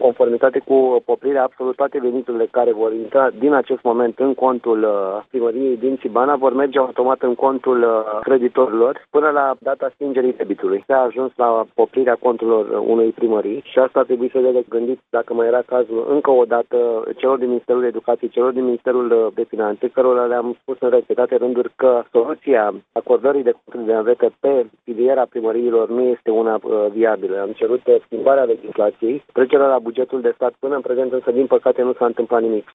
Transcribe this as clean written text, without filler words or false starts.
conformitate cu poprirea, absolut toate veniturile care vor intra din acest moment în contul primăriei din Sibana vor merge automat în contul creditorilor până la data stingerii debitului. S-a ajuns la poprirea conturilor unei primării și asta trebuie să le gândiți, dacă mai era cazul, încă o dată celor din Ministerul Educației, celor din Ministerul de Finanțe, cărora le-am spus în repetate rânduri că soluția acordării de conturi de anvetă pe filiera primăriilor nu este una viabilă. Am cerut schimbarea legislației, trecerea la bugetul de stat până în prezent, însă din păcate nu s-a întâmplat nimic.